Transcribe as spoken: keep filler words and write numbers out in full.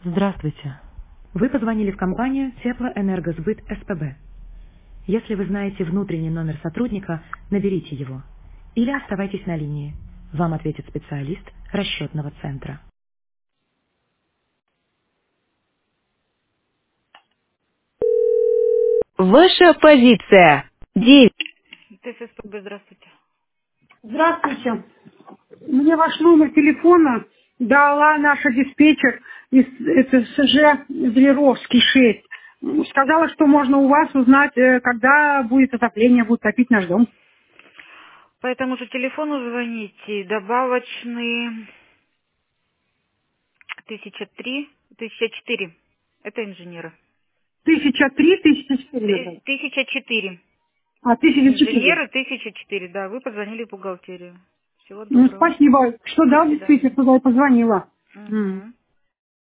Здравствуйте. Вы позвонили в компанию Теплоэнергосбыт СПБ. Если вы знаете внутренний номер сотрудника, наберите его. Или оставайтесь на линии. Вам ответит специалист расчетного центра. Ваша позиция. девять. ТССПБ, здравствуйте. Здравствуйте. Мне ваш номер телефона дала наша диспетчер из это СЖ Зверовский шесть. Сказала, что можно у вас узнать, э, когда будет отопление, будет топить наш дом. По этому же телефону звоните. Добавочный тысяча три, тысяча четыре. Это инженеры. Тысяча три, тысяча четыре Ты- набрал. тысяча четыре. А, тысяча четыре. Инженеры тысяча четыре, да. Вы позвонили в бухгалтерию. Всего Ну, доброго. спасибо, что До дал свидания. диспетчер, туда и позвонила. М. Мгм.